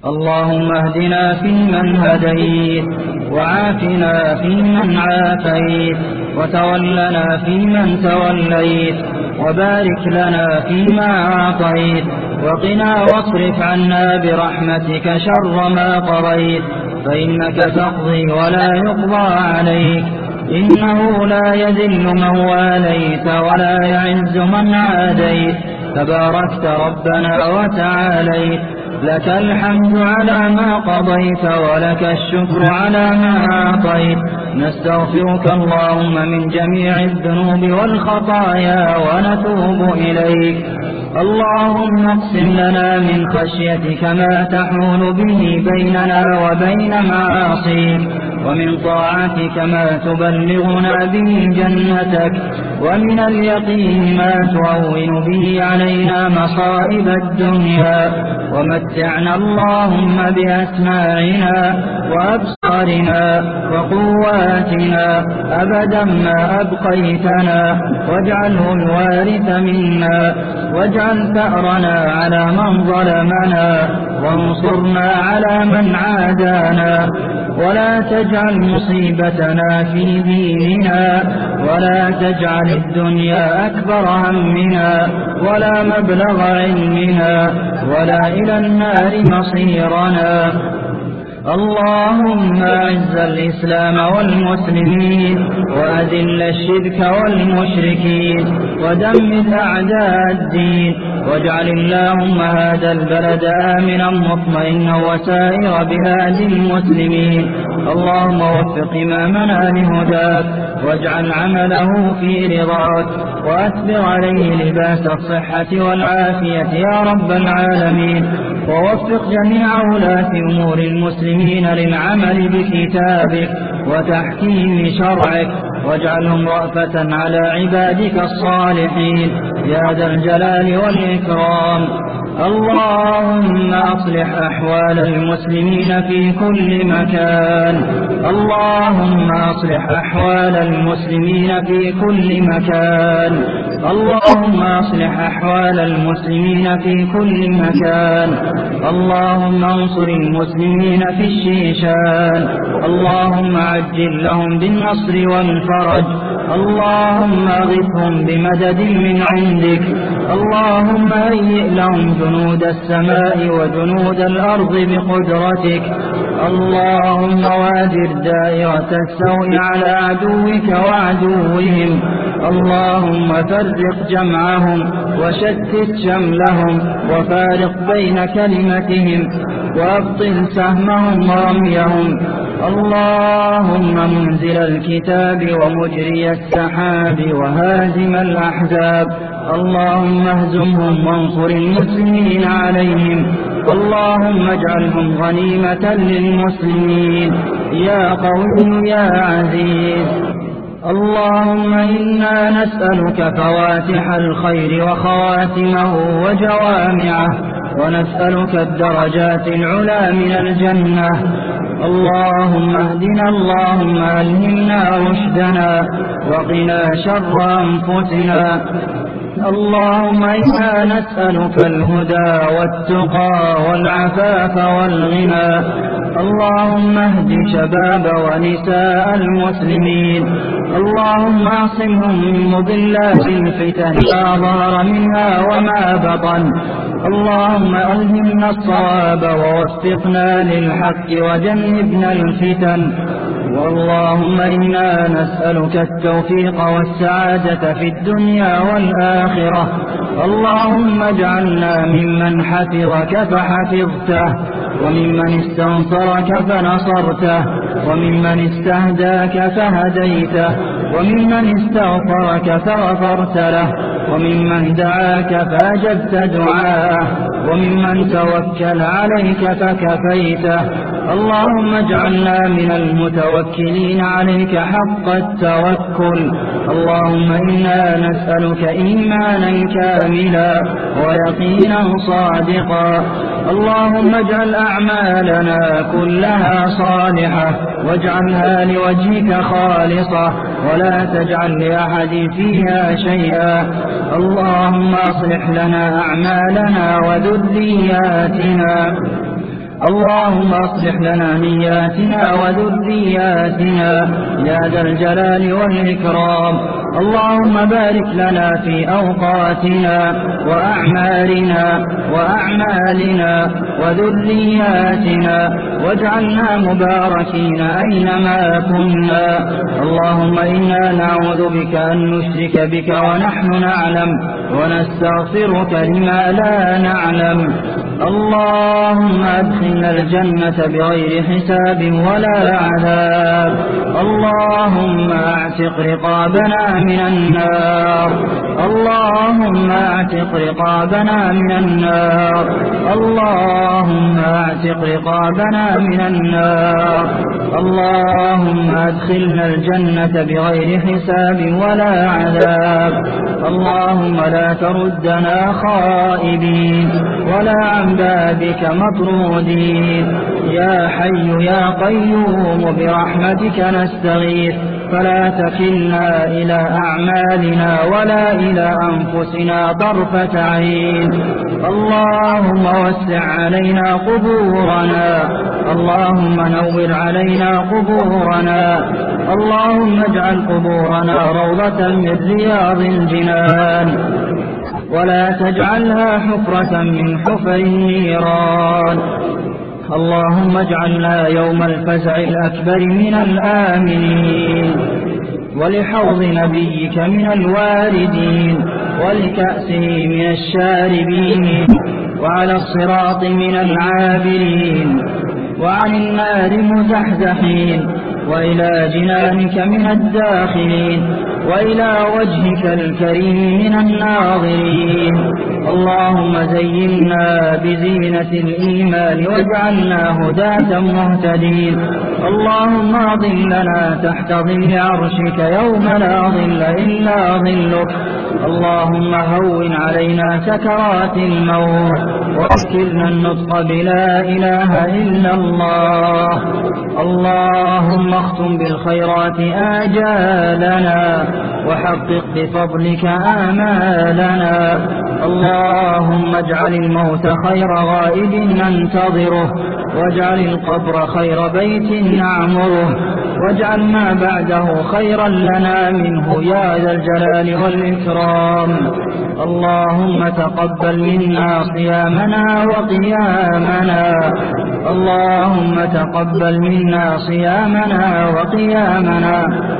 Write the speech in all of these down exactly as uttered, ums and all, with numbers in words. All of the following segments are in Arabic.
اللهم اهدنا فيمن هديت، وعافنا فيمن عافيت، وتولنا فيمن توليت، وبارك لنا فيما أعطيت، وقنا واصرف عنا برحمتك شر ما قضيت، فإنك تقضي ولا يقضى عليك، إنه لا يذل من واليت ولا يعز من عاديت، تباركت ربنا وتعاليت، لك الحمد على ما قضيت ولك الشكر على ما أعطيت. نستغفرك اللهم من جميع الذنوب والخطايا ونتوب إليك. اللهم اقسم لنا من خشيتك ما تحول به بيننا وبين معاصيك، ومن طاعتك ما تبلغنا به جنتك، ومن اليقين ما تهون به علينا مصائب الدنيا، ومتعنا اللهم بأسماعنا وأبصارنا وقواتنا أبدا ما أبقيتنا، واجعله الوارث منا، واجعل ثأرنا على من ظلمنا، وانصرنا على من عادانا، ولا تجعل مصيبتنا في ديننا، ولا تجعل الدنيا أكبر همنا، ولا مبلغ علمنا، ولا إلى النار مصيرنا. اللهم أعز الإسلام والمسلمين، وأذل الشرك والمشركين، ودمر أعداء الدين، واجعل اللهم هذا البلد آمنا مطمئنا وسائر بلاد المسلمين. اللهم وفق إمامنا لهداك، واجعل عمله في رضاك، وأسبغ عليه لباس الصحة والعافية يا رب العالمين، ووفق جميع ولاة أمور المسلمين للعمل بكتابك وتحكيم شرعك، واجعلهم رأفة على عبادك الصالحين يا ذا الجلال والإكرام. اللهم أصلح أحوال المسلمين في كل مكان، اللهم أصلح أحوال المسلمين في كل مكان، اللهم أصلح أحوال المسلمين في كل مكان. اللهم انصر المسلمين في الشيشان، اللهم عجل لهم بالنصر والفرج، اللهم أغثهم بمدد من عندك، اللهم هيئ لهم جنود السماء وجنود الأرض بقدرتك، اللهم وادر دائرة السوء على عدوك وعدوهم، اللهم فرق جمعهم وشتت شملهم وفارق بين كلمتهم وأبطل سهمهم ورميهم. اللهم منزل الكتاب ومجري السحاب وهازم الأحزاب، اللهم اهزمهم وانصر المسلمين عليهم، اللهم اجعلهم غنيمة للمسلمين يا قوي يا عزيز. اللهم إنا نسألك فواتح الخير وخواتمه وجوامعه، ونسألك الدرجات العلى من الجنة. اللهم اهدنا، اللهم ألهمنا رشدنا، وقنا شر أنفسنا. اللهم إنا نسألك الهدى والتقى والعفاف والغنى. اللهم اهد شباب ونساء المسلمين، اللهم اعصمهم من مضلات الفتن ما ظهر منها وما بطن. اللهم ألهمنا الصواب ووفقنا للحق وجنبنا الفتن. واللهم إنا نسألك التوفيق والسعادة في الدنيا والآخرة. اللهم اجعلنا ممن حفظك فحفظته، وممن استنصرك فنصرته، وممن استهداك فهديته، وممن استغفرك فغفرت له، وممن دعاك فأجبت دعاءه، وممن توكل عليك فكفيته. اللهم اجعلنا من المتوكلين عليك حق التوكل. اللهم إنا نسألك إيمانا كاملا ويقينا صادقا. اللهم اجعل أعمالنا كلها صالحة، واجعلها لوجهك خالصة، ولا تجعل لأحد فيها شيئا. اللهم أصلح لنا أعمالنا وذرياتنا. اللهم أصلح لنا نياتنا وذرياتنا يا ذا الجلال والإكرام. اللهم بارك لنا في أوقاتنا وأعمارنا وأعمالنا وذرياتنا واجعلنا مباركين أينما كنا. اللهم إنا نعوذ بك أن نشرك بك ونحن نعلم ونستغفرك لما لا نعلم. اللهم أدخلنا الجنة بغير حساب ولا عذاب. اللهم اعتق رقابنا من النار. اللهم اعتق رقابنا من النار. اللهم اعتق رقابنا من النار. اللهم أدخلنا الجنة بغير حساب ولا عذاب. اللهم لا تردنا خائبين ولا عن بابك مطرودين. يا حي يا قيوم برحمتك نستغيث فلا تكلنا إلى أعمالنا ولا إلى أنفسنا طرفة عين. اللهم وسع علينا قبورنا. اللهم نور علينا قبورنا. اللهم اجعل قبورنا روضة من رياض الجنان ولا تجعلها حفرة من حفر النيران. اللهم اجعلنا يوم الفزع الأكبر من الآمنين ولحوض نبيك من الواردين ولكأسه من الشاربين وعلى الصراط من العابرين وعن النار مزحزحين وإلى جنانك من الداخلين وإلى وجهك الكريم من الناظرين. اللهم زينا بزينة الإيمان واجعلنا هداة مهتدين. اللهم أظلنا تحت ظل عرشك يوم لا ظل إلا ظلك. اللهم هون علينا سكرات الموت وذكرنا النطق بلا إله إلا الله. اللهم اختم بالخيرات آجالنا وحقق بفضلك آمالنا. اللهم اجعل الموت خير غائب ننتظره واجعل القبر خير بيت نعمره واجعل ما بعده خيرا لنا منه يا ذا الجلال والإكرام. اللهم تقبل منا صيامنا وقيامنا. اللهم تقبل منا صيامنا وقيامنا.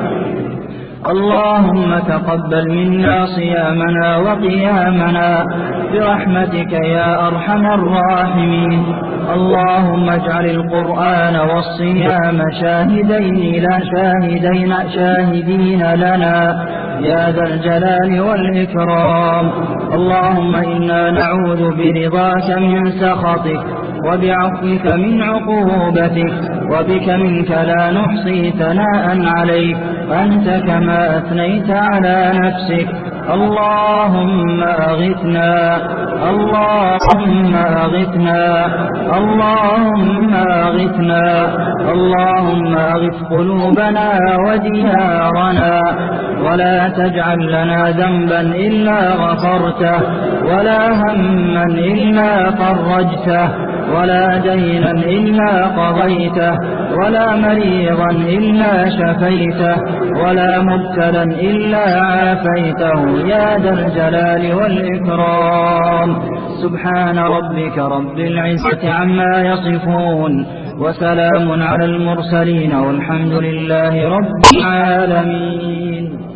اللهم تقبل منا صيامنا وقيامنا برحمتك يا أرحم الراحمين. اللهم اجعل القرآن والصيام شاهدين لا شاهدين شاهدين لنا يا ذا الجلال والإكرام. اللهم إنا نعوذ برضاك من سخطك وبعفوك من عقوبتك وبك منك لا نحصي ثناء عليك أنت كما أثنيت على نفسك. اللهم أغثنا. اللهم أغثنا. اللهم أغثنا. اللهم أغث قلوبنا وديارنا ولا تجعل لنا ذنبا إلا غفرته ولا هما إلا فرجته ولا دينا إلا قضيته ولا مريضا إلا شفيته ولا مبتلا إلا عافيته يا ذا الجلال والإكرام. سبحان ربك رب العزة عما يصفون وسلام على المرسلين والحمد لله رب العالمين.